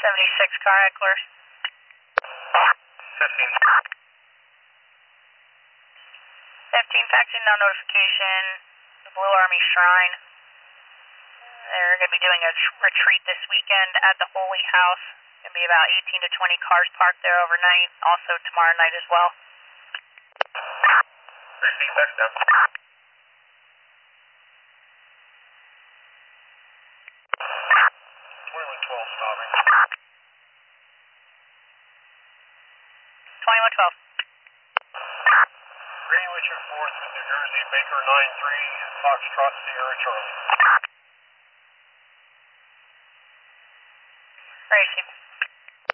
76 car heckler. 15. 15, faxing now notification, the Blue Army Shrine. They're going to be doing a retreat this weekend at the Holy House. Going to be about 18 to 20 cars parked there overnight, also tomorrow night as well. 16, fax down. 2112 stopping. 2112. Greenwich and 4th with New Jersey, Baker 93, Foxtrot Sierra Charlie. Racing.